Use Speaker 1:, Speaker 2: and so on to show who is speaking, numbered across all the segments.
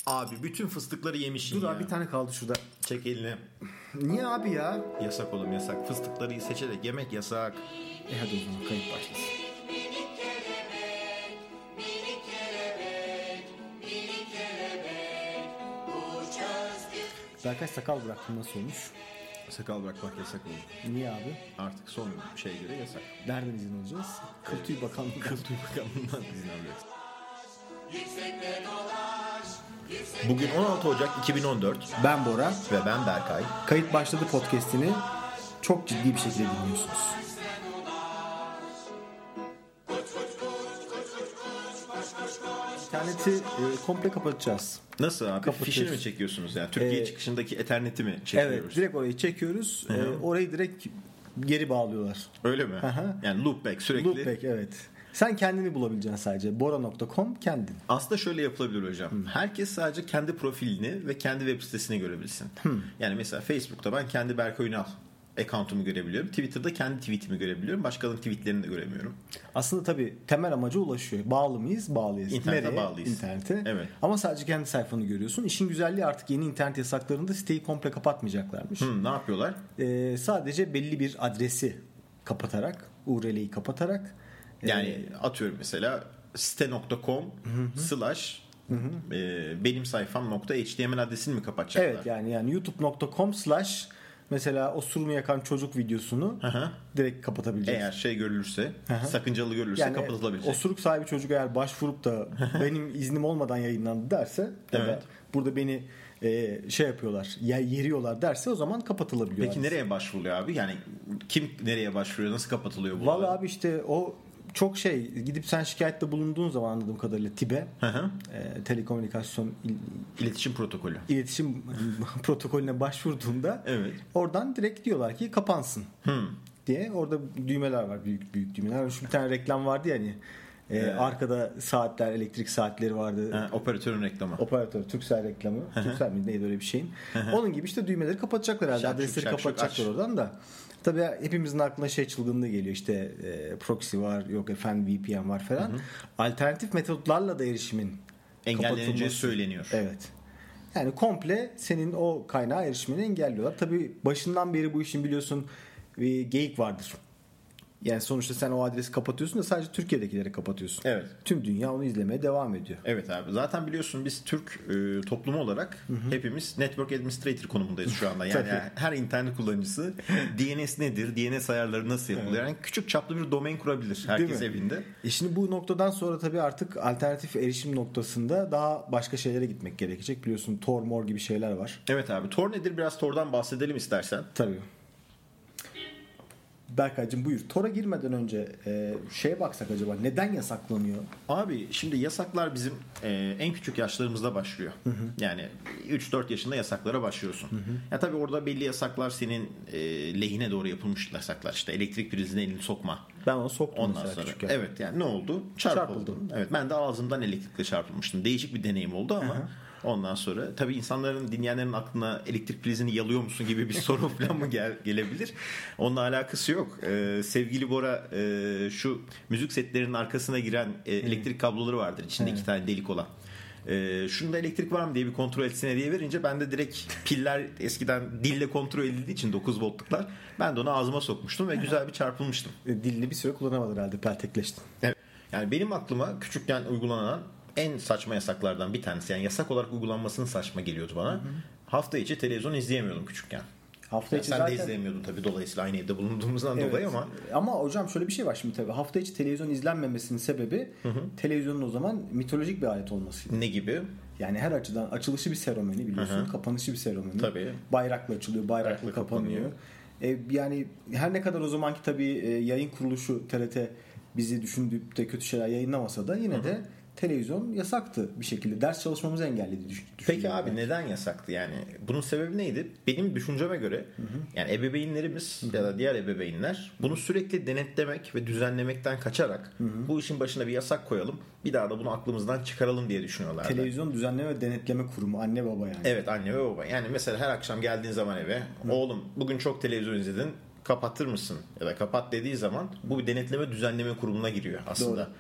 Speaker 1: Abi bütün fıstıkları yemişsin
Speaker 2: Dur
Speaker 1: ya.
Speaker 2: abi bir tane kaldı şurada.
Speaker 1: Çek elini.
Speaker 2: Niye abi ya?
Speaker 1: Yasak oğlum yasak. Fıstıkları seçerek yemek yasak.
Speaker 2: Hadi o zaman kayıt başlasın. Berkay sakal bıraktın, nasıl olmuş?
Speaker 1: Sakal bırakmak yasak olur.
Speaker 2: Niye abi?
Speaker 1: Artık son şeye göre yasak.
Speaker 2: Nereden izin alacağız? Kıl tüy bakanlığı.
Speaker 1: Kıl tüy bakanlığından izin alıyoruz. Bugün 16 Ocak 2014.
Speaker 2: Ben Bora.
Speaker 1: Ve ben Berkay.
Speaker 2: Kayıt başladı podcast'ini çok ciddi bir şekilde dinliyorsunuz. İnterneti komple kapatacağız.
Speaker 1: Nasıl abi?
Speaker 2: Kapatıyoruz.
Speaker 1: Fişini mi çekiyorsunuz yani? Türkiye çıkışındaki Ethernet'i mi çekiyoruz?
Speaker 2: Evet, direkt orayı çekiyoruz. Orayı direkt geri bağlıyorlar.
Speaker 1: Öyle mi?
Speaker 2: Aha.
Speaker 1: Yani loopback sürekli.
Speaker 2: Loopback, evet. Sen kendini bulabileceksin sadece. Bora.com kendin.
Speaker 1: Aslında şöyle yapılabilir hocam. Herkes sadece kendi profilini ve kendi web sitesini görebilsin. Yani mesela Facebook'ta ben kendi Berkay Ünal account'umu görebiliyorum. Twitter'da kendi tweetimi görebiliyorum. Başkalarının tweetlerini de göremiyorum.
Speaker 2: Aslında tabii temel amaca ulaşıyor. Bağlı mıyız? Bağlıyız.
Speaker 1: İnternete
Speaker 2: nereye?
Speaker 1: bağlıyız.
Speaker 2: İnternete.
Speaker 1: Evet.
Speaker 2: Ama sadece kendi sayfanı görüyorsun. İşin güzelliği artık yeni internet yasaklarında siteyi komple kapatmayacaklarmış.
Speaker 1: Ne yapıyorlar?
Speaker 2: Sadece belli bir adresi kapatarak, URL'yi kapatarak.
Speaker 1: Yani atıyorum mesela site.com / benim sayfam.html adresini mi kapatacaklar?
Speaker 2: Evet, yani youtube.com / mesela osurumu yakan çocuk videosunu direkt kapatabileceğiz.
Speaker 1: Eğer şey görülürse, sakıncalı görülürse yani kapatılabilecek.
Speaker 2: Osuruk sahibi çocuk eğer başvurup da benim iznim olmadan yayınlandı derse,
Speaker 1: evet.
Speaker 2: Burada beni şey yapıyorlar, yeriyorlar derse o zaman kapatılabiliyor.
Speaker 1: Peki nereye başvuruluyor abi? Yani kim nereye başvuruyor? Nasıl kapatılıyor bu?
Speaker 2: Vallahi abi işte o çok gidip sen şikayette bulunduğun zaman anladığım kadarıyla TİB'e, telekomünikasyon
Speaker 1: iletişim protokolü.
Speaker 2: İletişim protokolüne başvurduğunda oradan direkt diyorlar ki kapansın diye. Orada düğmeler var, büyük büyük düğmeler. Şu bir tane reklam vardı ya hani. Arkada saatler, elektrik saatleri vardı.
Speaker 1: Operatörün reklamı.
Speaker 2: Operatör, Turkcell reklamı. Turkcell mi neydi öyle bir şeyin. Onun gibi işte düğmeleri kapatacaklar herhalde. Adresleri kapatacaklar oradan da. Tabii hepimizin aklına çılgınlığı geliyor. İşte proxy var, yok efendim VPN var falan. Alternatif metotlarla da erişimin
Speaker 1: engelleneceği söyleniyor.
Speaker 2: Evet. Yani komple senin o kaynağa erişimini engelliyorlar. Tabii başından beri bu işin biliyorsun bir geyik vardır. Yani sonuçta sen o adresi kapatıyorsun da sadece Türkiye'dekileri kapatıyorsun.
Speaker 1: Evet.
Speaker 2: Tüm dünya onu izlemeye devam ediyor.
Speaker 1: Evet abi. Zaten biliyorsun biz Türk toplumu olarak hepimiz network administrator konumundayız şu anda. Yani her internet kullanıcısı DNS nedir? DNS ayarları nasıl yapılıyor? Yani küçük çaplı bir domain kurabilir herkes evinde.
Speaker 2: Şimdi bu noktadan sonra tabii artık alternatif erişim noktasında daha başka şeylere gitmek gerekecek. Biliyorsun Tor, Mor gibi şeyler var.
Speaker 1: Evet abi. Tor nedir? Biraz Tor'dan bahsedelim istersen.
Speaker 2: Tabii. Berkaycığım buyur. Tor'a girmeden önce şeye baksak acaba neden yasaklanıyor?
Speaker 1: Abi şimdi yasaklar bizim en küçük yaşlarımızda başlıyor. Yani 3-4 yaşında yasaklara başlıyorsun. Ya tabii orada belli yasaklar senin lehine doğru yapılmış yasaklar. İşte elektrik prizine elini sokma.
Speaker 2: Ben onu soktum
Speaker 1: ondan
Speaker 2: mesela
Speaker 1: sonra.
Speaker 2: küçükken.
Speaker 1: Evet yani ne oldu? Çarpıldım. Evet, ben de ağzımdan elektrikle çarpılmıştım. Değişik bir deneyim oldu ama ondan sonra tabii insanların, dinleyenlerin aklına elektrik prizini yalıyor musun gibi bir soru falan mı gelebilir. Onunla alakası yok. Sevgili Bora şu müzik setlerinin arkasına giren elektrik kabloları vardır. İçinde 2 tane delik olan. Şunda elektrik var mı diye bir kontrol etsene diye verince ben de direkt piller eskiden dille kontrol edildiği için 9 voltluklar ben de onu ağzıma sokmuştum ve güzel bir çarpılmıştım.
Speaker 2: Dilli bir süre kullanamadı herhalde, peltekleştin.
Speaker 1: Evet. Yani benim aklıma küçükken uygulanan en saçma yasaklardan bir tanesi, yani yasak olarak uygulanmasının saçma geliyordu bana. Hafta içi televizyon izleyemiyordum küçükken. Hafta içi sen zaten de izleyemiyordun tabii, dolayısıyla aynı evde bulunduğumuzdan dolayı
Speaker 2: ama hocam şöyle bir şey var şimdi tabii. Hafta içi televizyon izlenmemesinin sebebi televizyonun o zaman mitolojik bir alet olması.
Speaker 1: Ne gibi?
Speaker 2: Yani her açıdan açılışı bir seremoni biliyorsun. Kapanışı bir seremoni.
Speaker 1: Tabii.
Speaker 2: Bayrakla açılıyor, bayrakla kapanıyor. Yani her ne kadar o zamanki tabii yayın kuruluşu TRT bizi düşündüğü de kötü şeyler yayınlamasa da yine de televizyon yasaktı bir şekilde. Ders çalışmamızı engelledi.
Speaker 1: Peki abi neden yasaktı yani? Bunun sebebi neydi? Benim düşünceme göre yani ebeveynlerimiz ya da diğer ebeveynler bunu sürekli denetlemek ve düzenlemekten kaçarak bu işin başına bir yasak koyalım. Bir daha da bunu aklımızdan çıkaralım diye düşünüyorlardı.
Speaker 2: Televizyon Düzenleme ve Denetleme Kurumu, anne baba yani.
Speaker 1: Evet, anne ve baba. Yani mesela her akşam geldiğin zaman eve oğlum bugün çok televizyon izledin, kapatır mısın? Ya da kapat dediği zaman bu bir denetleme düzenleme kurumuna giriyor aslında.
Speaker 2: Doğru.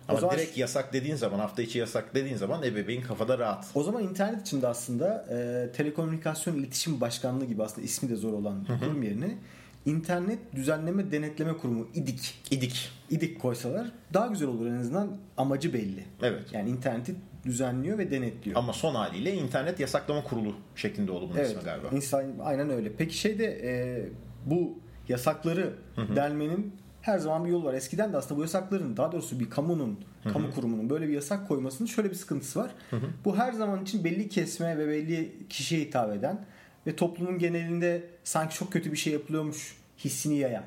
Speaker 1: Ama zaman, direkt yasak dediğin zaman, hafta içi yasak dediğin zaman ebeveyn kafada rahat.
Speaker 2: O zaman internet içinde aslında Telekomünikasyon İletişim Başkanlığı gibi, aslında ismi de zor olan kurum yerine İnternet Düzenleme Denetleme Kurumu İDİK koysalar daha güzel olur, en azından amacı belli.
Speaker 1: Evet.
Speaker 2: Yani interneti düzenliyor ve denetliyor.
Speaker 1: Ama son haliyle İnternet Yasaklama Kurulu şeklinde oldu bunun ismi galiba.
Speaker 2: Aynen öyle. Peki bu yasakları delmenin her zaman bir yolu var. Eskiden de aslında bu yasakların, daha doğrusu bir kamu kurumunun böyle bir yasak koymasının şöyle bir sıkıntısı var. Bu her zaman için belli kesme ve belli kişiye hitap eden ve toplumun genelinde sanki çok kötü bir şey yapılıyormuş hissini yayan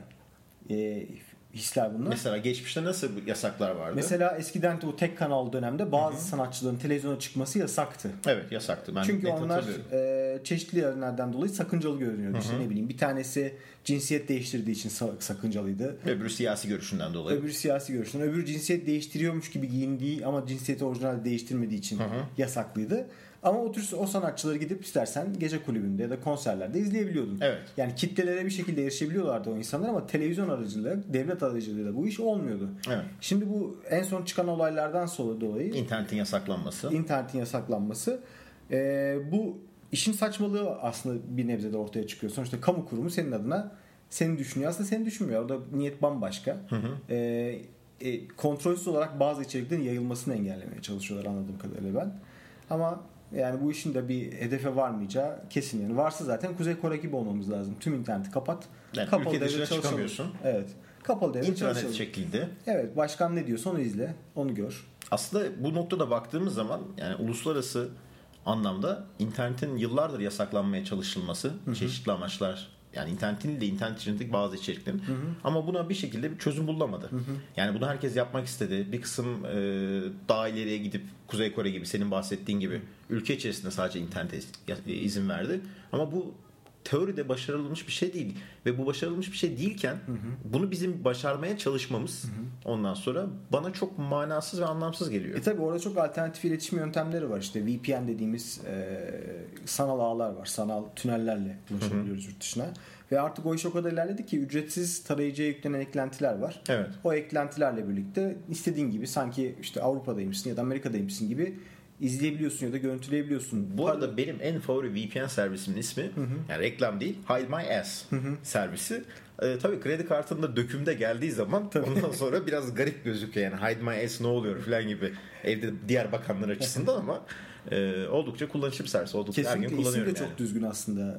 Speaker 2: hisler bunlar.
Speaker 1: Mesela geçmişte nasıl yasaklar vardı?
Speaker 2: Mesela eskiden de o tek kanal dönemde bazı sanatçıların televizyona çıkması yasaktı.
Speaker 1: Evet, yasaktı.
Speaker 2: Çünkü onlar çeşitli nedenlerden dolayı sakıncalı görünüyordu. İşte ne bileyim, bir tanesi cinsiyet değiştirdiği için sakıncalıydı.
Speaker 1: Öbürü siyasi görüşünden dolayı.
Speaker 2: Öbürü cinsiyet değiştiriyormuş gibi giyindiği ama cinsiyeti orijinal değiştirmediği için yasaklıydı. Ama o sanatçıları gidip istersen gece kulübünde ya da konserlerde izleyebiliyordun.
Speaker 1: Evet.
Speaker 2: Yani kitlelere bir şekilde erişebiliyorlardı o insanlar ama televizyon aracılığıyla, devlet aracılığıyla bu iş olmuyordu.
Speaker 1: Evet.
Speaker 2: Şimdi bu en son çıkan olaylardan dolayı
Speaker 1: İnternetin
Speaker 2: yasaklanması bu işin saçmalığı aslında bir nebze de ortaya çıkıyor. Sonuçta kamu kurumu senin adına seni düşünüyor. Aslında seni düşünmüyor. Orada niyet bambaşka. Kontrolsüz olarak bazı içeriklerin yayılmasını engellemeye çalışıyorlar anladığım kadarıyla ben. Ama yani bu işin de bir hedefe varmayacağı kesin. Yani varsa zaten Kuzey Kore gibi olmamız lazım. Tüm interneti kapat.
Speaker 1: Yani
Speaker 2: kapalı
Speaker 1: ülke dışına çıkamıyorsun.
Speaker 2: Evet. Kapalı devre çalışalım.
Speaker 1: İnternet şeklinde.
Speaker 2: Evet. Başkan ne diyorsa onu izle. Onu gör.
Speaker 1: Aslında bu noktada baktığımız zaman yani uluslararası anlamda internetin yıllardır yasaklanmaya çalışılması, çeşitli amaçlar, yani internetin de internet içindeki bazı içeriklerin, ama buna bir şekilde bir çözüm bulunamadı. Yani bunu herkes yapmak istedi. Bir kısım daha ileriye gidip Kuzey Kore gibi, senin bahsettiğin gibi ülke içerisinde sadece internete izin verdi. Ama bu teoride başarılmış bir şey değil. Ve bu başarılmış bir şey değilken bunu bizim başarmaya çalışmamız ondan sonra bana çok manasız ve anlamsız geliyor.
Speaker 2: Tabii orada çok alternatif iletişim yöntemleri var. İşte VPN dediğimiz sanal ağlar var. Sanal tünellerle ulaşabiliyoruz yurt dışına. Ve artık o iş o kadar ilerledi ki ücretsiz tarayıcıya yüklenen eklentiler var.
Speaker 1: Evet.
Speaker 2: O eklentilerle birlikte istediğin gibi, sanki işte Avrupa'daymışsın ya da Amerika'daymışsın gibi izleyebiliyorsun ya da görüntüleyebiliyorsun.
Speaker 1: Bu arada benim en favori VPN servisimin ismi, yani reklam değil, Hide My Ass servisi. Tabii kredi kartında dökümde geldiği zaman ondan sonra biraz garip gözüküyor. Yani Hide My Ass ne oluyor falan gibi evde diğer bakanlar açısından ama oldukça kullanışlı bir servis. Oldukça her gün kullanıyorum.
Speaker 2: Kesinlikle isim de çok düzgün aslında.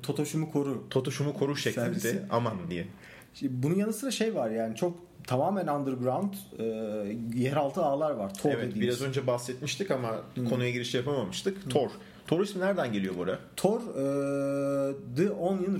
Speaker 2: Totoşumu koru şeklinde servisi.
Speaker 1: Aman diye.
Speaker 2: Şimdi bunun yanı sıra var yani çok tamamen underground yeraltı ağlar var. Tor
Speaker 1: evet, dediğimiz. Biraz önce bahsetmiştik ama konuya giriş yapamamıştık. Tor. Tor ismi nereden geliyor Bora?
Speaker 2: Tor The Onion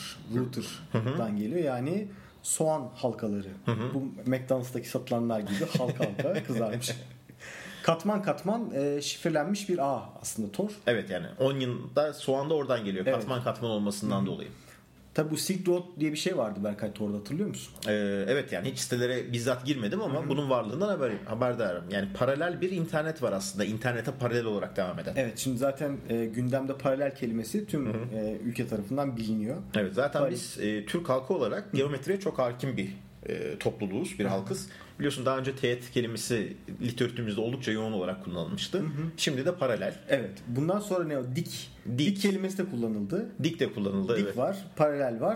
Speaker 2: Router'dan geliyor. Yani soğan halkaları. Bu McDonald's'taki satılanlar gibi halka kızarmış. Katman katman şifrelenmiş bir ağ aslında Tor.
Speaker 1: Evet, yani Onion'da, soğan da oradan geliyor. Evet. Katman katman olmasından dolayı.
Speaker 2: Tabi bu Silk Road diye bir şey vardı Berkay Tor'da, hatırlıyor musun?
Speaker 1: Evet, yani hiç sitelere bizzat girmedim ama bunun varlığından haberdarım. Yani paralel bir internet var aslında. İnternete paralel olarak devam eden.
Speaker 2: Evet, şimdi zaten gündemde paralel kelimesi tüm ülke tarafından biliniyor.
Speaker 1: Evet, zaten biz Türk halkı olarak geometriye çok hakim bir topluluğuz, bir halkız. Biliyorsun daha önce teğet kelimesi literatürümüzde oldukça yoğun olarak kullanılmıştı. Şimdi de paralel.
Speaker 2: Evet. Bundan sonra ne o? Dik kelimesi de kullanıldı.
Speaker 1: Dik de kullanıldı.
Speaker 2: Dik var, paralel var.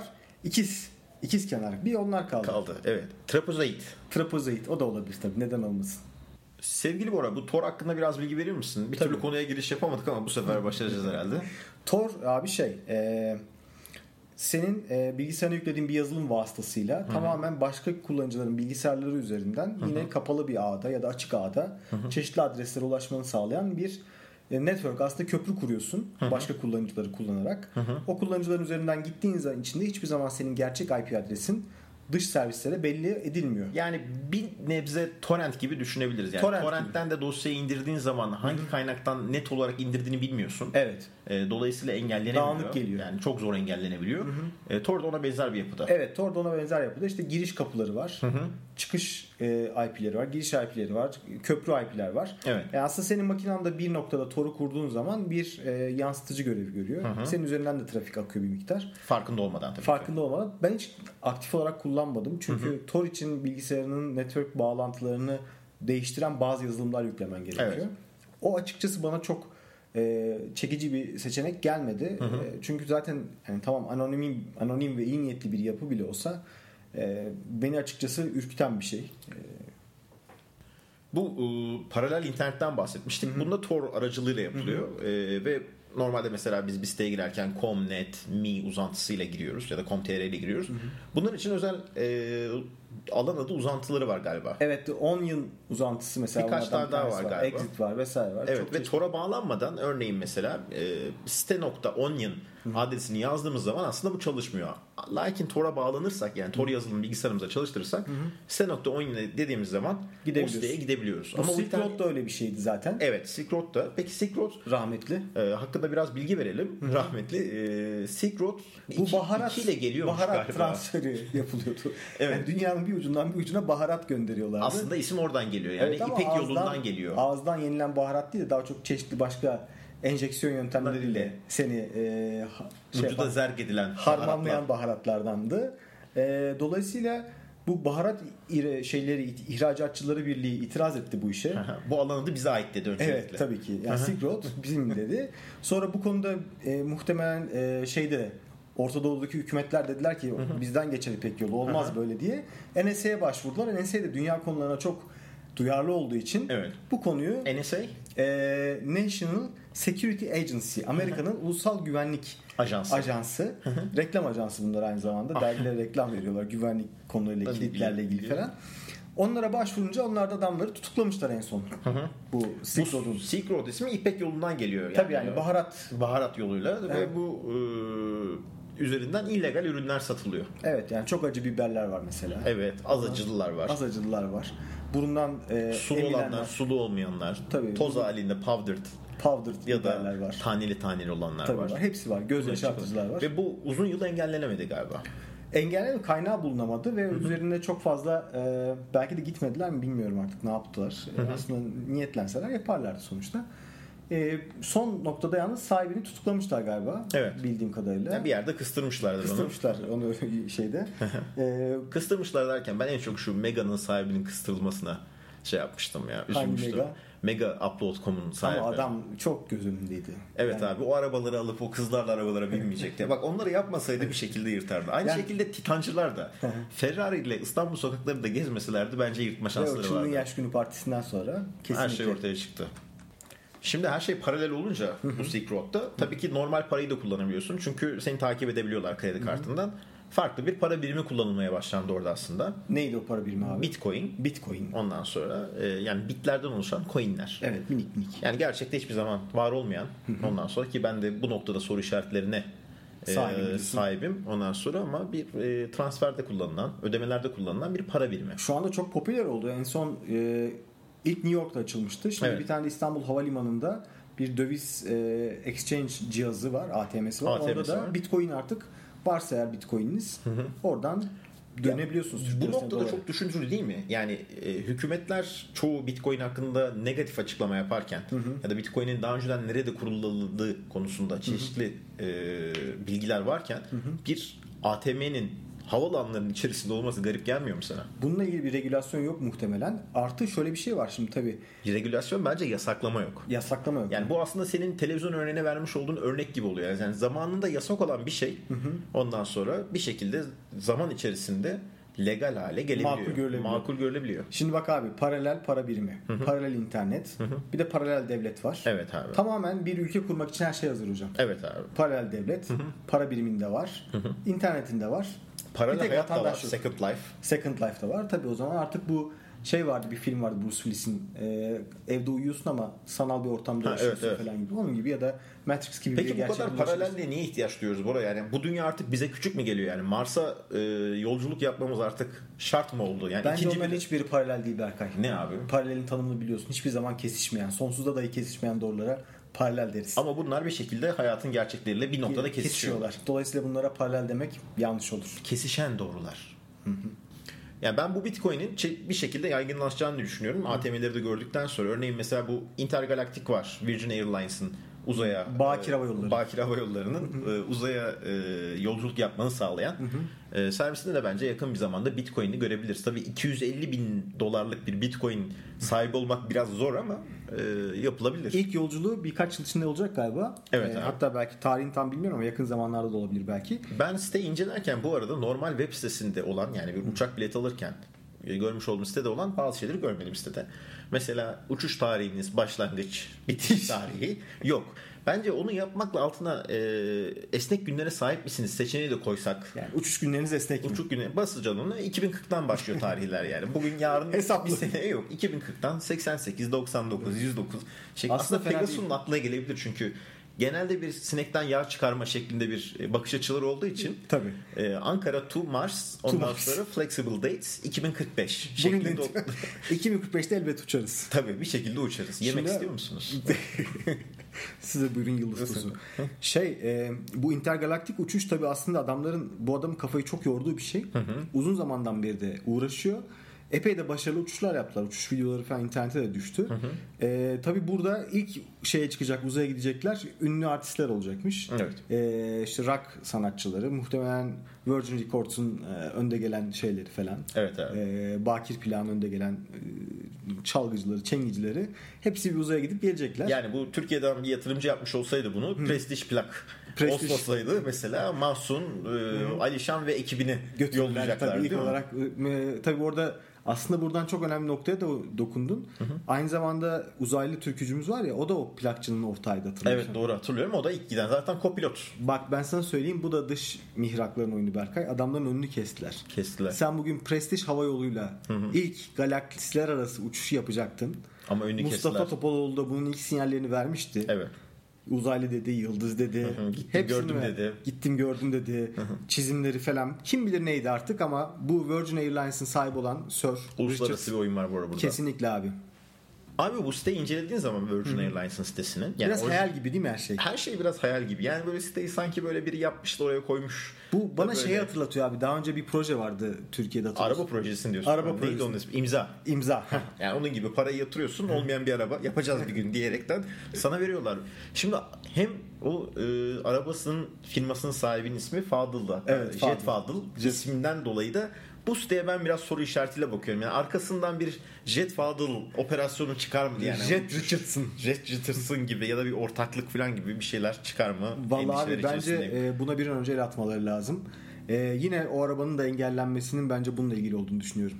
Speaker 2: İkiz kenar. Bir onlar kaldı.
Speaker 1: Evet.
Speaker 2: Trapezoid. O da olabilir tabii. Neden olmasın?
Speaker 1: Sevgili Bora, bu Tor hakkında biraz bilgi verir misin? Bir türlü konuya giriş yapamadık ama bu sefer başaracağız herhalde.
Speaker 2: Tor abi senin bilgisayarına yüklediğin bir yazılım vasıtasıyla tamamen başka kullanıcıların bilgisayarları üzerinden yine kapalı bir ağda ya da açık ağda çeşitli adreslere ulaşmanı sağlayan bir network, aslında köprü kuruyorsun başka kullanıcıları kullanarak. O kullanıcıların üzerinden gittiğin zaman içinde hiçbir zaman senin gerçek IP adresin dış servislere belli edilmiyor.
Speaker 1: Yani bir nebze torrent gibi düşünebiliriz. Yani torrentten de dosyayı indirdiğin zaman hangi kaynaktan net olarak indirdiğini bilmiyorsun.
Speaker 2: Evet.
Speaker 1: Dolayısıyla engellenemiyor.
Speaker 2: Dağınık geliyor.
Speaker 1: Yani çok zor engellenebiliyor. Tor da ona benzer bir yapıda.
Speaker 2: Evet, Tor da ona benzer yapıda. İşte giriş kapıları var. Çıkış IP'leri var. Giriş IP'leri var. Köprü IP'ler var.
Speaker 1: Evet.
Speaker 2: Yani aslında senin makinanda bir noktada Tor'u kurduğun zaman bir yansıtıcı görevi görüyor. Senin üzerinden de trafik akıyor bir miktar.
Speaker 1: Farkında olmadan tabii.
Speaker 2: Farkında olmadan. Ben hiç aktif olarak kullanmadım. Çünkü Tor için bilgisayarının network bağlantılarını değiştiren bazı yazılımlar yüklemen gerekiyor.
Speaker 1: Evet.
Speaker 2: O açıkçası bana çok çekici bir seçenek gelmedi. Çünkü zaten yani tamam anonim ve iyi niyetli bir yapı bile olsa beni açıkçası ürküten bir şey.
Speaker 1: Bu paralel internetten bahsetmiştik. Bunda Tor aracılığıyla yapılıyor. Ve normalde mesela biz bir siteye girerken .com, .net, .me uzantısıyla giriyoruz ya da .com.tr ile giriyoruz. Bunun için özel alan adı uzantıları var galiba.
Speaker 2: Evet, Onion uzantısı mesela.
Speaker 1: Birkaç tane daha var galiba.
Speaker 2: Exit var vesaire var.
Speaker 1: Evet, ve Tor'a bağlanmadan örneğin mesela site.onion adresini yazdığımız zaman aslında bu çalışmıyor. Lakin Tor'a bağlanırsak yani Tor yazılımı bilgisayarımıza çalıştırırsak site.onion dediğimiz zaman o siteye gidebiliyoruz.
Speaker 2: Ama Silk Road da öyle bir şeydi zaten.
Speaker 1: Evet, Silk Road da. Peki Silk Road
Speaker 2: rahmetli.
Speaker 1: Hakkında biraz bilgi verelim. Rahmetli. Silk Road
Speaker 2: bu baharat
Speaker 1: ile geliyormuş galiba.
Speaker 2: Baharat transferi yapılıyordu.
Speaker 1: Evet.
Speaker 2: Yani dünyanın bir ucundan bir ucuna baharat gönderiyorlardı.
Speaker 1: Aslında isim oradan geliyor. Yani
Speaker 2: evet,
Speaker 1: İpek yolundan geliyor.
Speaker 2: Ağızdan yenilen baharat değil de daha çok çeşitli başka enjeksiyon yöntemleriyle seni
Speaker 1: vücuda zerk edilen
Speaker 2: harmanlayan baharatlardandı. Dolayısıyla bu baharat ihracatçıları birliği itiraz etti bu işe.
Speaker 1: Bu alanı da bize ait dedi öncelikle.
Speaker 2: Evet, tabii ki. Yani Silk Road bizim dedi. Sonra bu konuda muhtemelen Orta Doğu'daki hükümetler dediler ki bizden geçer İpek yolu olmaz böyle diye. NSA'ya başvurdular. NSA de dünya konularına çok duyarlı olduğu için bu konuyu
Speaker 1: NSA
Speaker 2: National Security Agency, Amerika'nın ulusal güvenlik ajansı. Reklam ajansı bunlar aynı zamanda. Dergilere reklam veriyorlar güvenlik konularıyla, kilitlerle ilgili falan. Onlara başvurunca onlar da adamları tutuklamışlar en son. Bu Silk Road'un.
Speaker 1: Silk Road ismi İpek yolundan geliyor. Yani.
Speaker 2: Tabii yani
Speaker 1: baharat yoluyla ve bu üzerinden illegal ürünler satılıyor.
Speaker 2: Evet, yani çok acı biberler var mesela.
Speaker 1: Evet, az acılılar var.
Speaker 2: Az acılılar var. Burundan
Speaker 1: sulu olanlar, sulu olmayanlar. Tabii, toz halinde powdered ya da
Speaker 2: var.
Speaker 1: Taneli olanlar var.
Speaker 2: Hepsi var. Göz yaşartıcılar var.
Speaker 1: Ve bu uzun yıl engellenemedi galiba.
Speaker 2: Engellenemedi, kaynağı bulunamadı ve üzerinde çok fazla belki de gitmediler mi bilmiyorum artık ne yaptılar. Aslında niyetlenseler yaparlardı sonuçta. Son noktada yalnız sahibini tutuklamışlar galiba.
Speaker 1: Evet.
Speaker 2: Bildiğim kadarıyla.
Speaker 1: Yani bir yerde kıstırmışlardır onu.
Speaker 2: Kıstırmışlar onu şeyde.
Speaker 1: Kıstırmışlar derken ben en çok şu Mega'nın sahibinin kıstırılmasına şey yapmıştım ya. Üzülmüştüm. Mega.upload.com'un sahibi.
Speaker 2: Ama adam çok göz önündeydi.
Speaker 1: Evet yani. Abi o arabaları alıp o kızlarla arabalara binmeyecekti. Bak onları yapmasaydı bir şekilde yırtardı. Aynı şekilde Titancılar da Ferrari ile İstanbul sokaklarında gezmeselerdi bence yırtma şansları vardı.
Speaker 2: Çılgın Yaş Günü partisinden sonra kesinlikle.
Speaker 1: Her şey ortaya çıktı. Şimdi her şey paralel olunca bu Silk Road'da tabii ki normal parayı da kullanabiliyorsun. Çünkü seni takip edebiliyorlar kredi kartından. Farklı bir para birimi kullanılmaya başlandı orada aslında.
Speaker 2: Neydi o para birimi abi?
Speaker 1: Bitcoin. Ondan sonra yani bitlerden oluşan coinler.
Speaker 2: Evet, minik.
Speaker 1: Yani gerçekte hiçbir zaman var olmayan. Ondan sonra ki ben de bu noktada soru işaretlerine sahibim. Ondan sonra ama bir transferde kullanılan, ödemelerde kullanılan bir para birimi.
Speaker 2: Şu anda çok popüler oldu. En son ilk New York'ta açılmıştı. Şimdi bir tane de İstanbul Havalimanı'nda bir döviz exchange cihazı var, ATM'si var. Orada da Bitcoin artık varsa eğer Bitcoin'iniz oradan dönebiliyorsunuz.
Speaker 1: Bu noktada çok düşündürücü değil mi? Yani hükümetler çoğu Bitcoin hakkında negatif açıklama yaparken ya da Bitcoin'in daha önceden nerede kurulduğu konusunda çeşitli bilgiler varken bir ATM'nin havaalanlarının içerisinde olması garip gelmiyor mu sana?
Speaker 2: Bununla ilgili bir regülasyon yok muhtemelen. Artı şöyle bir şey var şimdi tabii.
Speaker 1: Regülasyon bence yasaklama yok.
Speaker 2: Yasaklama yok.
Speaker 1: Yani bu aslında senin televizyon örneğine vermiş olduğun örnek gibi oluyor. Yani zamanında yasak olan bir şey ondan sonra bir şekilde zaman içerisinde legal hale gelebiliyor. Makul görülebiliyor.
Speaker 2: Şimdi bak abi, paralel para birimi, paralel internet, bir de paralel devlet var.
Speaker 1: Evet abi.
Speaker 2: Tamamen bir ülke kurmak için her şey hazır hocam.
Speaker 1: Evet abi.
Speaker 2: Paralel devlet, para biriminde var, internetinde var.
Speaker 1: Paralel hayat da var. Second
Speaker 2: Life'da var. Tabii o zaman artık bu şey vardı, bir film vardı Bruce Willis'in evde uyuyorsun ama sanal bir ortamda yaşıyorsun falan gibi. Onun gibi ya da Matrix gibi bir gerçek.
Speaker 1: Peki bu kadar paralelliğe niye ihtiyaç duyuyoruz Bora? Yani bu dünya artık bize küçük mü geliyor? Yani Mars'a yolculuk yapmamız artık şart mı oldu? Yani
Speaker 2: bence onların hiçbiri paralel değil Berkay.
Speaker 1: Ne abi?
Speaker 2: Paralelin tanımını biliyorsun. Hiçbir zaman kesişmeyen, sonsuzda dahi kesişmeyen doğrulara paralel deriz.
Speaker 1: Ama bunlar bir şekilde hayatın gerçekleriyle bir noktada kesişiyorlar.
Speaker 2: Dolayısıyla bunlara paralel demek yanlış olur.
Speaker 1: Kesişen doğrular. Yani ben bu Bitcoin'in bir şekilde yaygınlaşacağını düşünüyorum. ATM'leri de gördükten sonra örneğin mesela bu Intergalactic var. Virgin Airlines'ın uzaya
Speaker 2: Bakir Hava Yolları.
Speaker 1: Bakir Hava Yolları'nın uzaya yolculuk yapmanı sağlayan servisinde de bence yakın bir zamanda Bitcoin'i görebiliriz. Tabii $250.000 bir Bitcoin sahibi olmak biraz zor ama yapılabilir.
Speaker 2: İlk yolculuğu birkaç yıl içinde olacak galiba.
Speaker 1: Evet.
Speaker 2: Hatta belki tarihini tam bilmiyorum ama yakın zamanlarda da olabilir belki.
Speaker 1: Ben siteyi incelerken bu arada normal web sitesinde olan, yani bir uçak bileti alırken görmüş olduğum sitede olan bazı şeyleri görmedim sitede. Mesela uçuş tarihiniz, başlangıç, bitiş tarihi yok. Bence onu yapmakla altına esnek günlere sahip misiniz seçeneği de koysak.
Speaker 2: Yani uçuş günleriniz esnek mi?
Speaker 1: Uçuş günü basacaksın onu. 2040'tan başlıyor tarihler yani. Bugün yarın
Speaker 2: hesaplı.
Speaker 1: Bir sene yok. 2040'tan 88, 99, 109. Aslında Pegasus'un aklına gelebilir çünkü genelde bir sinekten yağ çıkarma şeklinde bir bakış açıları olduğu için.
Speaker 2: Tabii.
Speaker 1: Ankara to Mars, ondan sonra Flexible Dates 2045
Speaker 2: bugün de 2045'te elbet uçarız.
Speaker 1: Tabii bir şekilde uçarız. Yemek istiyor musunuz?
Speaker 2: Size buyurun yıldız tozu. Bu intergalaktik uçuş tabii aslında bu adamın kafayı çok yorduğu bir şey. Uzun zamandan beri de uğraşıyor. Epey de başarılı uçuşlar yaptılar. Uçuş videoları falan internete de düştü. Tabii burada ilk şeye çıkacak, uzaya gidecekler. Ünlü artistler olacakmış.
Speaker 1: Evet.
Speaker 2: İşte rock sanatçıları. Muhtemelen Virgin Records'un önde gelen şeyleri falan.
Speaker 1: Evet abi.
Speaker 2: Bakir Plak'ın önde gelen çalgıcıları, çengicileri. Hepsi bir uzaya gidip gelecekler.
Speaker 1: Yani bu Türkiye'den bir yatırımcı yapmış olsaydı bunu Prestige Plak olsaydı mesela Mahsun, Alişan ve ekibini yollayacaklar.
Speaker 2: Tabii ilk olarak tabii orada aslında buradan çok önemli noktaya da dokundun. Aynı zamanda uzaylı türkücümüz var ya, o da o plakçının ortağıydı, hatırlıyorsun.
Speaker 1: Evet, doğru hatırlıyorum. O da ilk giden zaten kopilot.
Speaker 2: Bak ben sana söyleyeyim, bu da dış mihrakların oyunu Berkay. Adamların önünü kestiler. Sen bugün Prestige Hava Yolu'yla ilk galaksiler arası uçuşu yapacaktın.
Speaker 1: Ama önünü
Speaker 2: Mustafa
Speaker 1: kestiler.
Speaker 2: Topaloğlu da bunun ilk sinyallerini vermişti.
Speaker 1: Evet.
Speaker 2: Uzaylı dedi, yıldız dedi.
Speaker 1: Gittim gördüm dedi.
Speaker 2: Gittim gördüm dedi. Çizimleri falan. Kim bilir neydi artık ama bu Virgin Airlines'ın sahibi olan Sir
Speaker 1: Uluslararası
Speaker 2: Richard,
Speaker 1: bir oyun var bu arada burada.
Speaker 2: kesinlikle abi.
Speaker 1: Abi bu siteyi incelediğin zaman Virgin Airlines'ın sitesini. Yani
Speaker 2: biraz hayal gibi değil mi her şey?
Speaker 1: Her şey biraz hayal gibi. Yani böyle siteyi sanki böyle biri yapmış da oraya koymuş.
Speaker 2: Bu bana
Speaker 1: böyle...
Speaker 2: şeyi hatırlatıyor abi. Daha önce bir proje vardı Türkiye'de, hatırlıyorsun.
Speaker 1: Araba projesini diyorsun.
Speaker 2: Araba projesi.
Speaker 1: Onun ismi? İmza.
Speaker 2: İmza.
Speaker 1: Yani onun gibi parayı yatırıyorsun, olmayan bir araba yapacağız bir gün diyerekten sana veriyorlar. Şimdi hem o arabasının firmasının sahibinin ismi Fadıl'da.
Speaker 2: Evet,
Speaker 1: Jet Fadıl isminden dolayı da bu siteye ben biraz soru işaretiyle bakıyorum. Yani arkasından bir Jet Fadıl operasyonu çıkar mı? Yani
Speaker 2: Jet Richardson.
Speaker 1: Jet Richardson gibi ya da bir ortaklık falan gibi bir şeyler çıkar mı?
Speaker 2: Vallahi abi bence buna bir an önce el atmaları lazım. Yine o arabanın da engellenmesinin bence bununla ilgili olduğunu düşünüyorum.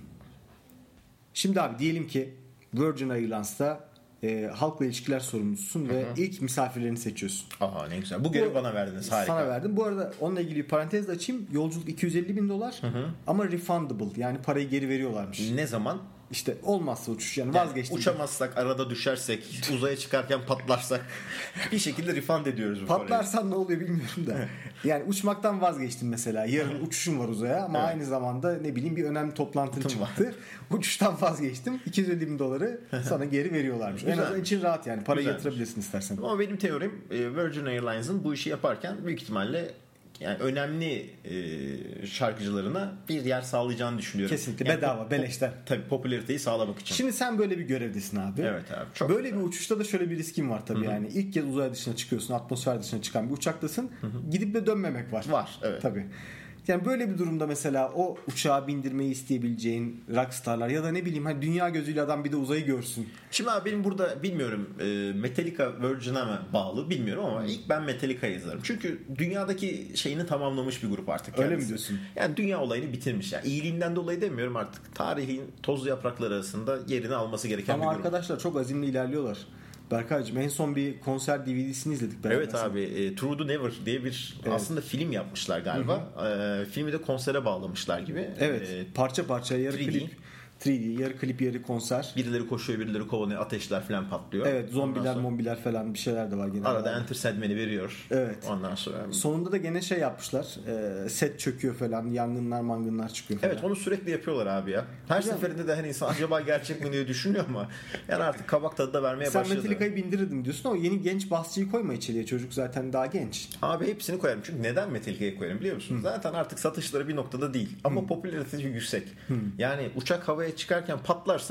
Speaker 2: Şimdi abi diyelim ki Virgin Airlines'ta halkla ilişkiler sorumlususun ve ilk misafirlerini seçiyorsun.
Speaker 1: Aha ne güzel. Bu görevi bana verdiniz. Harika.
Speaker 2: Sana verdim. Bu arada onunla ilgili bir parantez de açayım. Yolculuk $250.000 ama refundable, yani parayı geri veriyorlarmış.
Speaker 1: Ne zaman?
Speaker 2: İşte olmazsa uçuş, yani vazgeçtik.
Speaker 1: Uçamazsak, arada düşersek, uzaya çıkarken patlarsak bir şekilde refund ediyoruz bu parayı.
Speaker 2: Patlarsan ne oluyor bilmiyorum da. Yani uçmaktan vazgeçtim mesela. Yarın uçuşum var uzaya ama aynı zamanda ne bileyim bir önemli toplantın çıktı. Uçuştan vazgeçtim. $250.000 sana geri veriyorlarmış. En azından için rahat yani. Parayı yatırabilirsin istersen.
Speaker 1: Ama benim teorim Virgin Airlines'ın bu işi yaparken büyük ihtimalle yani önemli şarkıcılarına bir yer sağlayacağını düşünüyorum.
Speaker 2: Kesinlikle
Speaker 1: yani
Speaker 2: bedava, beleşten.
Speaker 1: Tabii popülariteyi sağlamak için.
Speaker 2: Şimdi sen böyle bir görevdesin abi.
Speaker 1: Evet abi. Çok
Speaker 2: böyle bir uçuşta da şöyle bir riskin var tabii. Yani ilk kez uzay dışına çıkıyorsun, atmosfer dışına çıkan bir uçaktasın. Gidip de dönmemek var.
Speaker 1: Var, evet.
Speaker 2: Tabii. Yani böyle bir durumda mesela o uçağa bindirmeyi isteyebileceğin rockstarlar ya da ne bileyim hani dünya gözüyle adam bir de uzayı görsün.
Speaker 1: Şimdi abi benim burada bilmiyorum Metallica Virgin'a mı bağlı bilmiyorum ama ilk ben Metallica'yı yazarım. Çünkü dünyadaki şeyini tamamlamış bir grup artık.
Speaker 2: Öyle mi diyorsun?
Speaker 1: Yani dünya olayını bitirmiş. Yani iyiliğinden dolayı demiyorum artık. Tarihin tozlu yaprakları arasında yerini alması gereken
Speaker 2: ama
Speaker 1: bir grup.
Speaker 2: Ama arkadaşlar çok azimli ilerliyorlar. Berkaycığım en son bir konser DVD'sini izledik.
Speaker 1: Evet abi Through the Never diye bir aslında film yapmışlar galiba. Filmi de konsere bağlamışlar gibi.
Speaker 2: Evet parça parça yarı 3D. Klip. 3D, yarı klip yarı konser.
Speaker 1: Birileri koşuyor, birileri kovalıyor, ateşler falan patlıyor.
Speaker 2: Evet, zombiler, mombiler falan bir şeyler de var gene.
Speaker 1: Arada Enter Sandman'i veriyor.
Speaker 2: Evet.
Speaker 1: Ondan sonra.
Speaker 2: Sonunda da gene şey yapmışlar. Set çöküyor falan, yangınlar mangınlar çıkıyor falan.
Speaker 1: Evet, onu sürekli yapıyorlar abi ya. Her seferinde de hani insan acaba gerçek mi diye düşünüyor ama yani artık kabak tadı da vermeye başladı.
Speaker 2: Sen Metallica'yı bindirirdim diyorsun ama yeni genç basçıyı koyma içeriye, çocuk zaten daha genç.
Speaker 1: Abi hepsini koyarım. Çünkü neden Metallica'yı koyarım biliyor musun? Zaten artık satışları bir noktada değil. Ama popülaritesi yüksek. Yani uçak havaya çıkarken patlarsa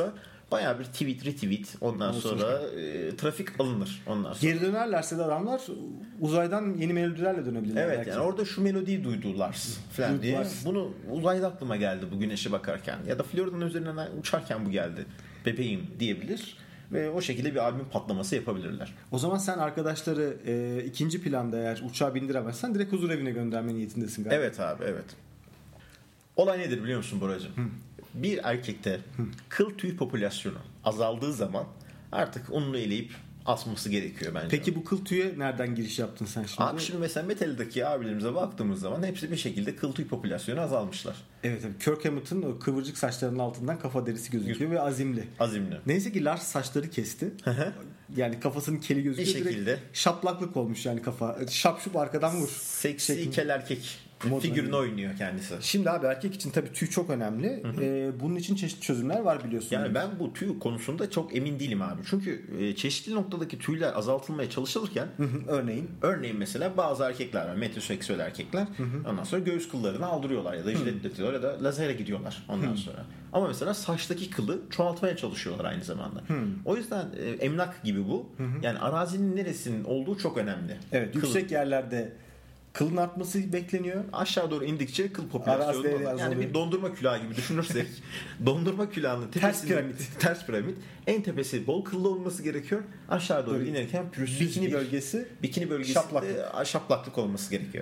Speaker 1: bayağı bir tweet retweet ondan sonra trafik alınır ondan sonra.
Speaker 2: Geri dönerlerse de adamlar uzaydan yeni melodilerle dönebilirler.
Speaker 1: Evet
Speaker 2: belki.
Speaker 1: yani orada şu melodiyi duydular falan diye. Bunu uzayda aklıma geldi bu güneşe bakarken ya da Florida'nın üzerinden uçarken bu geldi. Bebeğim diyebilir. Ve o şekilde bir albüm patlaması yapabilirler.
Speaker 2: O zaman sen arkadaşları ikinci planda eğer uçağa bindiremezsen direkt huzur evine gönderme niyetindesin galiba.
Speaker 1: Evet abi evet. Olay nedir biliyor musun Boracığım? Bir erkekte kıl tüy popülasyonu azaldığı zaman artık onunla eleyip asması gerekiyor bence.
Speaker 2: Peki bu kıl tüye nereden giriş yaptın sen şimdi?
Speaker 1: Abi şimdi mesela Metallica'daki abilerimize baktığımız zaman hepsi bir şekilde kıl tüy popülasyonu azalmışlar.
Speaker 2: Evet tabii. Kirk Hammett'ın o kıvırcık saçlarının altından kafa derisi gözüküyor ve azimli.
Speaker 1: Azimli.
Speaker 2: Neyse ki Lars saçları kesti. Yani kafasının keli gözüküyor.
Speaker 1: Bir şekilde.
Speaker 2: Direkt şaplaklık olmuş yani kafa. Şapşup arkadan vur.
Speaker 1: Seksi kel erkek figürünü oynuyor kendisi.
Speaker 2: Şimdi abi erkek için tabii tüy çok önemli. Bunun için çeşitli çözümler var biliyorsun.
Speaker 1: Yani ben bu tüy konusunda çok emin değilim abi. Çünkü çeşitli noktadaki tüyler azaltılmaya çalışılırken örneğin mesela bazı erkekler var. Metroseksüel erkekler. Ondan sonra göğüs kıllarını aldırıyorlar ya da jiletletiyorlar ya da lazere gidiyorlar ondan sonra. Ama mesela saçtaki kılı çoğaltmaya çalışıyorlar aynı zamanda. O yüzden emlak gibi bu. Yani arazinin neresinin olduğu çok önemli.
Speaker 2: Evet, yüksek yerlerde kılın artması bekleniyor.
Speaker 1: Aşağı doğru indikçe kıl popülasyonu yani bir dondurma külahı gibi düşünürsek dondurma külahının tepesi ters piramit en tepesi bol kıllı olması gerekiyor. Aşağı doğru inerken pürüzsüz
Speaker 2: bikini bölgesi
Speaker 1: şaplaklık olması gerekiyor.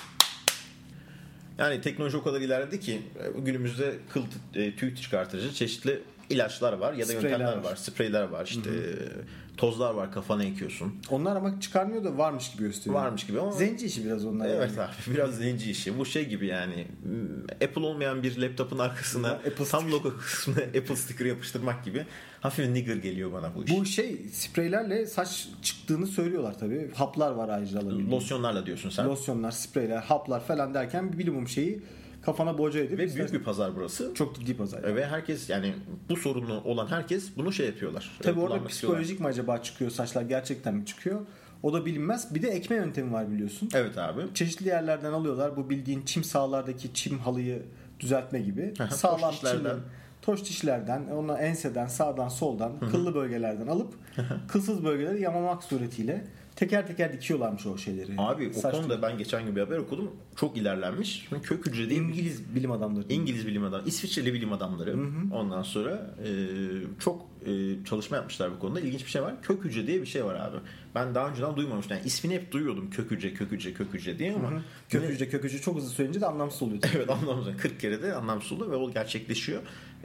Speaker 1: Yani teknoloji o kadar ilerledi ki günümüzde kıl tüy çıkartıcı çeşitli ilaçlar var ya da yöntemler var. Spreyler var. İşte tozlar var kafana ekiyorsun.
Speaker 2: Onlar ama çıkarmıyor da varmış gibi gösteriyor.
Speaker 1: Varmış gibi ama
Speaker 2: zenci işi biraz onlar.
Speaker 1: Evet yani. Abi biraz zenci işi. Bu şey gibi yani Apple olmayan bir laptopun arkasına tam logo kısmına Apple sticker yapıştırmak gibi hafif nigger geliyor bana bu iş.
Speaker 2: Bu spreylerle saç çıktığını söylüyorlar tabii. Haplar var ayrıca alabildiğin.
Speaker 1: Losyonlarla diyorsun sen.
Speaker 2: Losyonlar, spreyler, haplar falan derken bir bilimum şeyi kafana boca edip.
Speaker 1: Ve büyük bir pazar burası.
Speaker 2: Çok ciddi pazar.
Speaker 1: Ve herkes yani bu sorunu olan herkes bunu yapıyorlar.
Speaker 2: Tabii orada psikolojik mi acaba çıkıyor saçlar gerçekten mi çıkıyor? O da bilinmez. Bir de ekme yöntemi var biliyorsun.
Speaker 1: Evet abi.
Speaker 2: Çeşitli yerlerden alıyorlar. Bu bildiğin çim sahalardaki çim halıyı düzeltme gibi. Sağlam çimden. Toş dişlerden, ona enseden, sağdan, soldan, kıllı bölgelerden alıp kılsız bölgeleri yamamak suretiyle teker teker dikiyorlarmış o şeyleri.
Speaker 1: Abi o konuda ben geçen gün bir haber okudum. Çok ilerlenmiş. Kök hücre değil.
Speaker 2: İngiliz bilim adamları.
Speaker 1: İsviçreli bilim adamları. Ondan sonra çok çalışma yapmışlar bu konuda. İlginç bir şey var. Kök hücre diye bir şey var abi. Ben daha önceden duymamıştım. Yani ismini hep duyuyordum. Kök hücre diye ama
Speaker 2: kök hücre çok hızlı söyleyince de anlamsız oluyor.
Speaker 1: Evet anlamsız. 40 kere de anlamsız oluyor ve o gerçekleşiyor.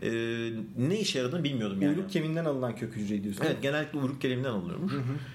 Speaker 1: Ne işe yaradığını bilmiyordum yani.
Speaker 2: Uyruk kemiğinden alınan kök hücre diyorsun.
Speaker 1: Evet genellikle uyruk kemiğinden alınıyormuş.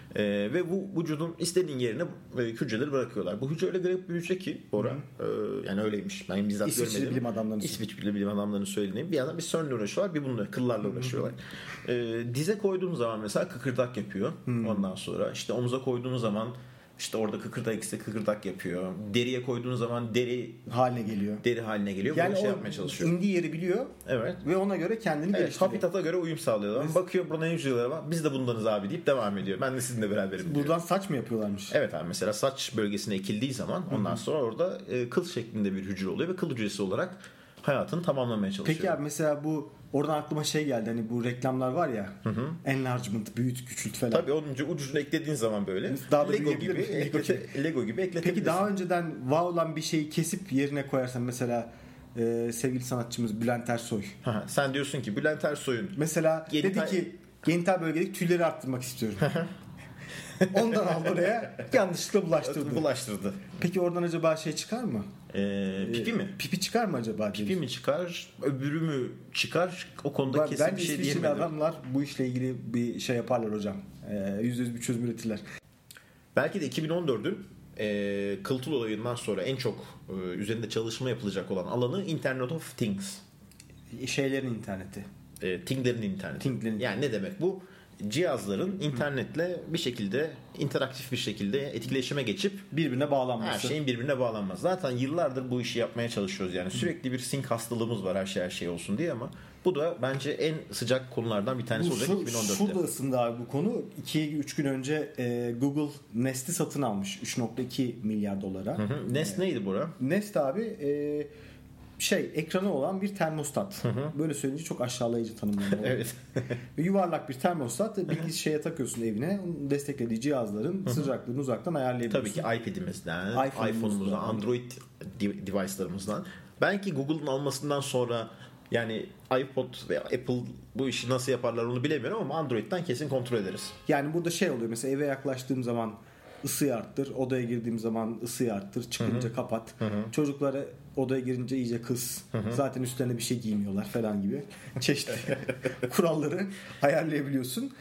Speaker 1: Ve bu vücudun istediğin yerine hücreleri bırakıyorlar. Bu hücre öyle garip bir hücre ki Bora. Yani öyleymiş. Ben bizzat görmedim. İsviçreli bilim adamlarının söylediğini. Bir yandan bir CERN'le uğraşıyorlar. Bir bununla kıllarla uğraşıyorlar. Dize koyduğun zaman mesela kıkırdak yapıyor. Ondan sonra işte omuza koyduğun zaman işte orada kıkırdak yapıyor. Deriye koyduğun zaman deri haline geliyor.
Speaker 2: Yani
Speaker 1: bunu yapmaya çalışıyor.
Speaker 2: İndiği yeri biliyor.
Speaker 1: Evet.
Speaker 2: Ve ona göre kendini geliştiriyor.
Speaker 1: Habitata göre uyum sağlıyorlar. Bakıyor buna hücreler var. Biz de bundanız abi deyip devam ediyor. Ben de sizinle beraberim.
Speaker 2: Buradan saç mı yapıyorlarmış?
Speaker 1: Evet abi mesela saç bölgesine ekildiği zaman ondan sonra orada kıl şeklinde bir hücre oluyor ve kıl hücresi olarak hayatını tamamlamaya çalışıyor.
Speaker 2: Peki abi mesela bu oradan aklıma geldi hani bu reklamlar var ya enlargement, büyüt, küçült falan.
Speaker 1: Tabii onun ucunu eklediğin zaman böyle
Speaker 2: daha
Speaker 1: Lego gibi ekletebilirsin.
Speaker 2: Peki daha önceden var olan bir şeyi kesip yerine koyarsan mesela sevgili sanatçımız Bülent Ersoy.
Speaker 1: Sen diyorsun ki Bülent Ersoy'un
Speaker 2: mesela dedi ki genital bölgedeki tüyleri arttırmak istiyorum. Ondan aldı oraya yanlışlıkla bulaştırdı. Peki oradan acaba çıkar mı?
Speaker 1: Pipi mi?
Speaker 2: Pipi çıkar mı acaba?
Speaker 1: Pipi mi çıkar? Öbürü mü çıkar? O konuda kesin bir şey diyemedim.
Speaker 2: Adamlar bu işle ilgili bir şey yaparlar hocam. %100 bir çözüm üretirler.
Speaker 1: Belki de 2014'ün Kıltul olayından sonra en çok üzerinde çalışma yapılacak olan alanı Internet of Things.
Speaker 2: Şeylerin interneti.
Speaker 1: Thing'lerin interneti. Yani ne demek bu? Cihazların internetle bir şekilde interaktif bir şekilde etkileşime geçip
Speaker 2: birbirine bağlanması.
Speaker 1: Her şeyin birbirine bağlanması. Zaten yıllardır bu işi yapmaya çalışıyoruz yani. Sürekli bir sync hastalığımız var her şey olsun diye ama bu da bence en sıcak konulardan bir tanesi olacak 2014'te.
Speaker 2: Şurada ısındı abi bu konu. 2-3 gün önce Google Nest'i satın almış 3.2 milyar dolara.
Speaker 1: Nest neydi Bora?
Speaker 2: Nest abi ekranı olan bir termostat. Böyle söyleyince çok aşağılayıcı tanımlama oluyor.
Speaker 1: Evet.
Speaker 2: Yuvarlak bir termostat, bir şeye takıyorsun evine. Onun desteklediği cihazların sıcaklığını uzaktan ayarlayabiliyorsun.
Speaker 1: Tabii ki iPad'imizden, iPhone'umuzdan, Android device'larımızdan. Belki Google'ın almasından sonra yani iPod veya Apple bu işi nasıl yaparlar onu bilemiyorum ama Android'den kesin kontrol ederiz.
Speaker 2: Yani burada oluyor mesela, eve yaklaştığım zaman ısıyı arttır, odaya girdiğim zaman ısıyı arttır, çıkınca kapat. Çocuklara odaya girince iyice kız. Zaten üstlerine bir şey giymiyorlar falan gibi çeşitli kuralları ayarlayabiliyorsun.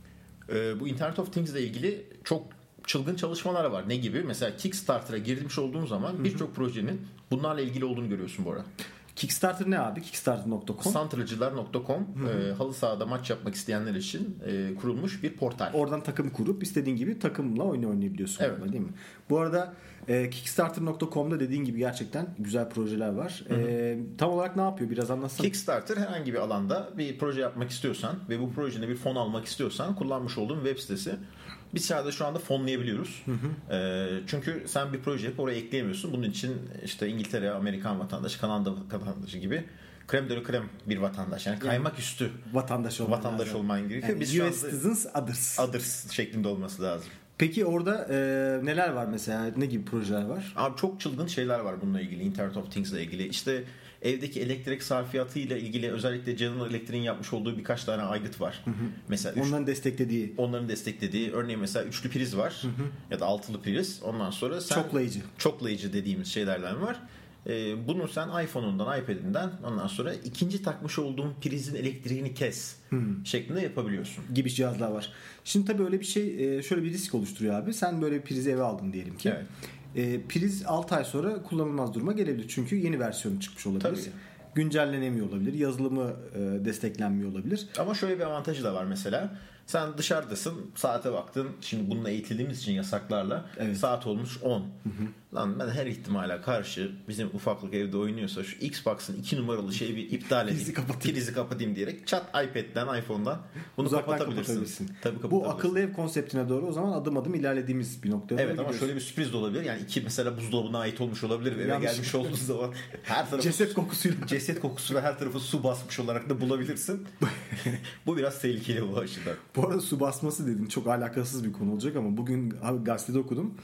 Speaker 1: Bu Internet of Things ile ilgili çok çılgın çalışmalar var. Ne gibi? Mesela Kickstarter'a girmiş olduğun zaman birçok projenin bunlarla ilgili olduğunu görüyorsun bu arada.
Speaker 2: Kickstarter ne abi? Kickstarter.com
Speaker 1: Santracılar.com halı sahada maç yapmak isteyenler için kurulmuş bir portal.
Speaker 2: Oradan takım kurup istediğin gibi takımla oynayabiliyorsun.
Speaker 1: Evet.
Speaker 2: Değil mi? Bu arada Kickstarter.com'da dediğin gibi gerçekten güzel projeler var. Tam olarak ne yapıyor? Biraz anlatsana.
Speaker 1: Kickstarter herhangi bir alanda bir proje yapmak istiyorsan ve bu projene bir fon almak istiyorsan kullanmış olduğun web sitesi. Biz sadece şu anda fonlayabiliyoruz. Çünkü sen bir proje yapıp oraya ekleyemiyorsun. Bunun için işte İngiltere, Amerikan vatandaşı, Kanada vatandaşı gibi krem de la krem bir vatandaş. Yani kaymak üstü
Speaker 2: vatandaş
Speaker 1: olman gerekiyor.
Speaker 2: Yani
Speaker 1: biz
Speaker 2: US citizens
Speaker 1: others şeklinde olması lazım.
Speaker 2: Peki orada neler var mesela? Ne gibi projeler var?
Speaker 1: Abi çok çılgın şeyler var bununla ilgili. Internet of Things ile ilgili. İşte evdeki elektrik sarfiyatıyla ilgili özellikle General Electric'in yapmış olduğu birkaç tane aygıt var. Mesela onların desteklediği örneğin mesela üçlü priz var ya da altılı priz. Ondan sonra çoklayıcı dediğimiz şeylerden var. Bunu sen iPhone'undan, iPad'inden ondan sonra ikinci takmış olduğun prizin elektriğini kes şeklinde yapabiliyorsun.
Speaker 2: Gibi cihazlar var. Şimdi tabii öyle bir şey şöyle bir risk oluşturuyor abi. Sen böyle bir prizi eve aldın diyelim ki.
Speaker 1: Evet.
Speaker 2: Priz 6 ay sonra kullanılmaz duruma gelebilir. Çünkü yeni versiyonu çıkmış olabilir.
Speaker 1: Tabii.
Speaker 2: Güncellenemiyor olabilir. Yazılımı desteklenmiyor olabilir.
Speaker 1: Ama şöyle bir avantajı da var mesela. Sen dışarıdasın, saate baktın. Şimdi bununla eğitildiğimiz için yasaklarla saat olmuş 10. Lan ben her ihtimale karşı bizim ufaklık evde oynuyorsa şu Xbox'ın 2 numaralı şeyi bir iptal edeyim. Prizi kapatayım diyerek çat iPad'den, iPhone'dan bunu kapatabilirsin. Tabii
Speaker 2: bu akıllı ev konseptine doğru o zaman adım adım ilerlediğimiz bir noktaya doğru
Speaker 1: gidiyoruz. Ama şöyle bir sürpriz de olabilir. Yani iki mesela buzdolabına ait olmuş olabilir ve eve gelmiş olduğu zaman her tarafı ceset kokusuyla her tarafı su basmış olarak da bulabilirsin. Bu biraz tehlikeli bu açıdan.
Speaker 2: Bu arada su basması dedin, çok alakasız bir konu olacak ama bugün gazetede okudum.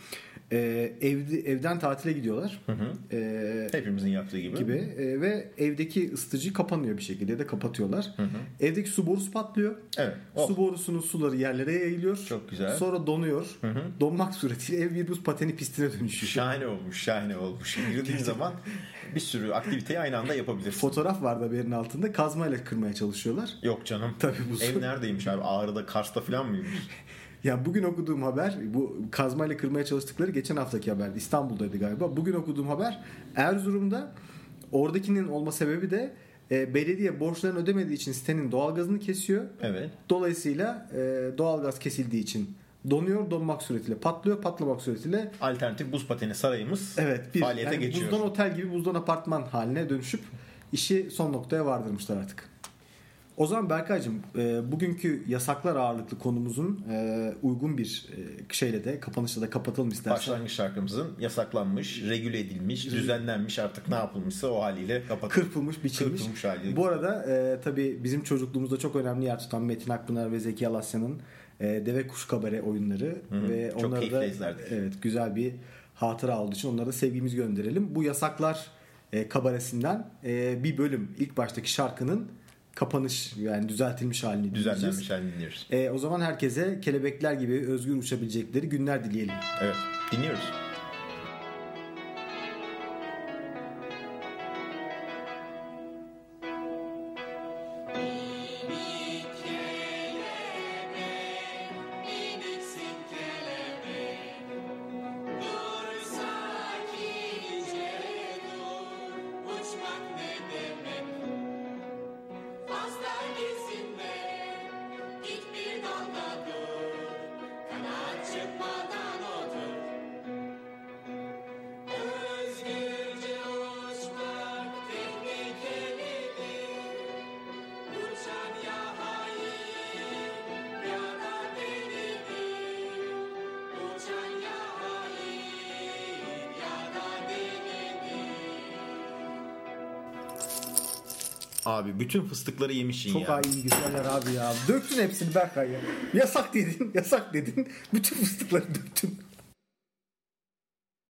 Speaker 2: Evden tatile gidiyorlar.
Speaker 1: Hepimizin yaptığı gibi.
Speaker 2: Ve evdeki ısıtıcı kapanıyor bir şekilde ya da kapatıyorlar. Evdeki su borusu patlıyor.
Speaker 1: Evet.
Speaker 2: Su borusunun suları yerlere yayılıyor.
Speaker 1: Çok güzel.
Speaker 2: Sonra donuyor. Donmak suretiyle ev bir buz pateni pistine dönüşüyor.
Speaker 1: Şahane olmuş. Girdiğin zaman bir sürü aktiviteyi aynı anda yapabilirsin.
Speaker 2: Fotoğraf vardı haberin altında. Kazmayla kırmaya çalışıyorlar.
Speaker 1: Yok canım.
Speaker 2: Tabii
Speaker 1: ev neredeymiş abi? Ağrı'da, Kars'ta falan mıymış?
Speaker 2: Ya bugün okuduğum haber, bu kazmayla kırmaya çalıştıkları geçen haftaki haberdi. İstanbul'daydı galiba. Bugün okuduğum haber Erzurum'da. Oradakinin olma sebebi de belediye borçlarını ödemediği için sitenin doğalgazını kesiyor.
Speaker 1: Evet.
Speaker 2: Dolayısıyla doğalgaz kesildiği için donuyor, donmak suretiyle patlıyor, patlamak suretiyle
Speaker 1: alternatif buz pateni sarayımız faaliyete geçiyor.
Speaker 2: Buzdan otel gibi buzdan apartman haline dönüşüp işi son noktaya vardırmışlar artık. O zaman Berkaycığım, bugünkü yasaklar ağırlıklı konumuzun uygun bir şeyle de kapanışla da kapatalım istersen.
Speaker 1: Başlangıç şarkımızın yasaklanmış, regüle edilmiş, düzenlenmiş, artık ne yapılmışsa o haliyle kapatılmış.
Speaker 2: Kırpılmış, biçilmiş.
Speaker 1: Haliyle.
Speaker 2: Bu arada tabii bizim çocukluğumuzda çok önemli yer tutan Metin Akpınar ve Zeki Alasya'nın Deve Kuş Kabare oyunları ve
Speaker 1: çok
Speaker 2: onlara da güzel bir hatıra olduğu için onlara da sevgimizi gönderelim. Bu yasaklar kabaresinden bir bölüm, ilk baştaki şarkının kapanış, yani düzeltilmiş halini
Speaker 1: dinliyoruz.
Speaker 2: O zaman herkese kelebekler gibi özgür uçabilecekleri günler dileyelim.
Speaker 1: Evet, dinliyoruz. Abi bütün fıstıkları yemişsin ya.
Speaker 2: Çok iyi güzeller abi ya. Döktün hepsini Berkay ya. Yasak dedin. Bütün fıstıkları döktün.